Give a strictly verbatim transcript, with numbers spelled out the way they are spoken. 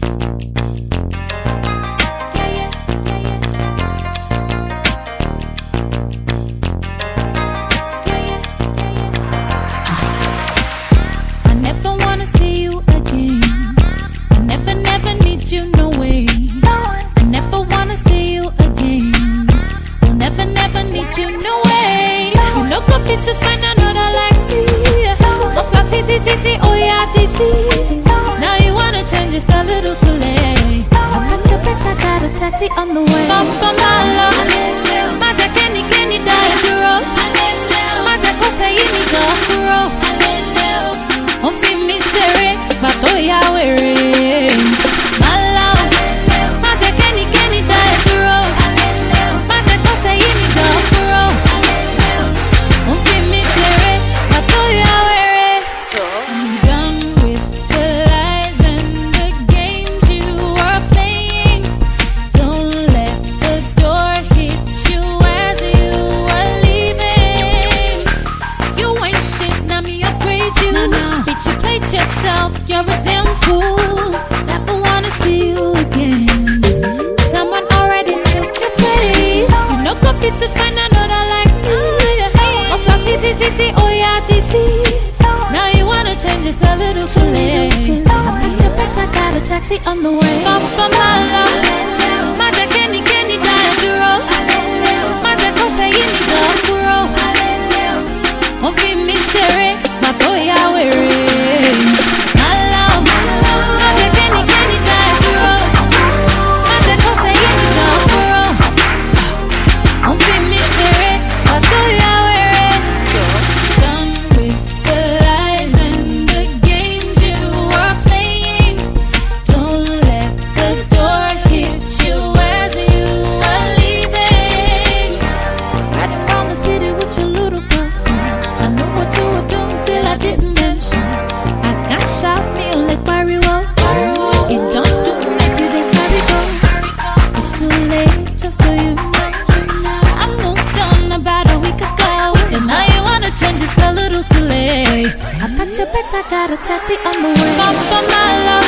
To find another like me. What's up, T T T T, oh yeah, T T. Now you wanna change, it's a little too late. I got your bags, I got a taxi on the way. Papa Mala, Maja Kenny Kenny die duro. Maja Kosha Yini Jokuro. On fit me shere, but oh yeah, we're Mala, Maja Kenny Kenny die duro. Maja Kosha Yini Jokuro. Yourself, you're a damn fool. Never wanna see you again. Someone already took your place. You know, go fit to find another like me. What's up, T T T T, oh yeah, T T. Now you wanna change, it's a little too late. I picked your bags, I got a taxi on the way. Papa Mala, Maja Kenny Kenny Diaduro. Maja Kosha Yini Jokuro. On fit me shere, my boy, I wear it. Change, it's a little too late. I packed your bags, I got a taxi on the way. Papa Mala.